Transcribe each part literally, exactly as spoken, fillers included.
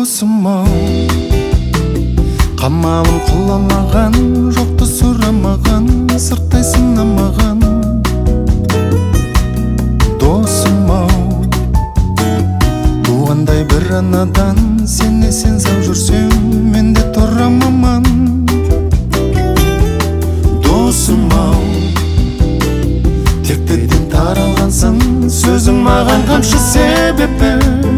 Досым-ау, қамалым құламаған, жоқты сұрамаған, сырттай сынамаған. Досым-ау, туғандай бір анадан, сен сен сау жүрсем, мен де тұрам аман. Досым-ау, тектеден таралғансың, сөзің маған қамшы себепі.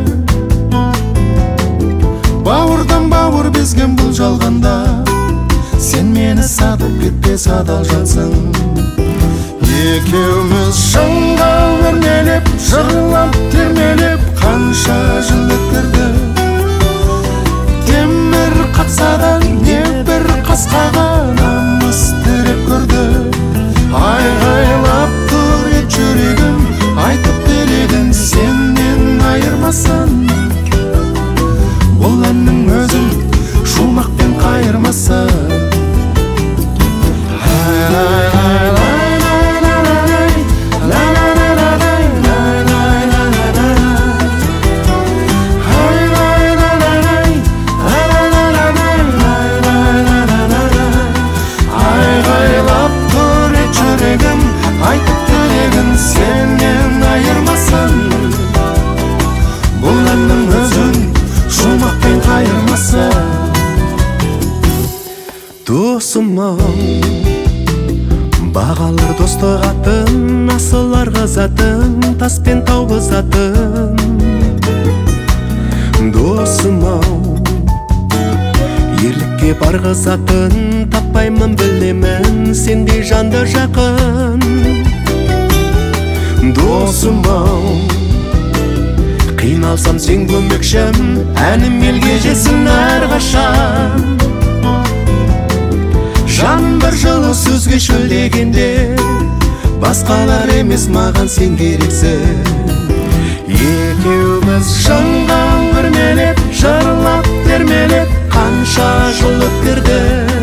Бауырдан бауыр безген бұл жалғанда, сен мені сатып кетпес адал жансың. Екеуміз шыңға өрмелеп, жырлап термелеп, қанша жыл өткірді. Темір қатса да небір қасқаға намыс тіреп көрді. Айғайлап тұр ет жүрегім, айтып тілегін сенен айырмасын. Бұл әннің өзін шумақпен қайырмасы. Айғайлап тұр ет жүрегім, айтып тілегін сенен айырмасын. Бұл әннің өзін шумақпен қайырмасы. Досым-ау, бағалар достық атын, асылар қызатын, таспен тау бұзатын. Досым-ау, ерлікке барғызатын, таппаймын білемін сендей жанды жақын. Досым-ау, қиналсам сен көмекшім, әнім елге жетсін әрқашан. Жаным бір жылы сөзге шөлдегенде, басқалар емес маған сен керексің. Екеуміз шыңға өрмелеп, жырлап термелеп, қанша жыл өткірді.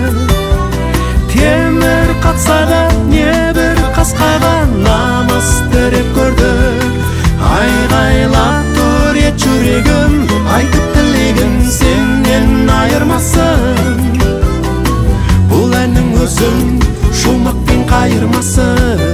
Темір қатса да небір қасқаға намыс тіреп көрдік. Айғайлап тұр ет жүрегім, айтып тілегін сенен айырмасын. Бұл әннің өзін шумақпен қайырмасы.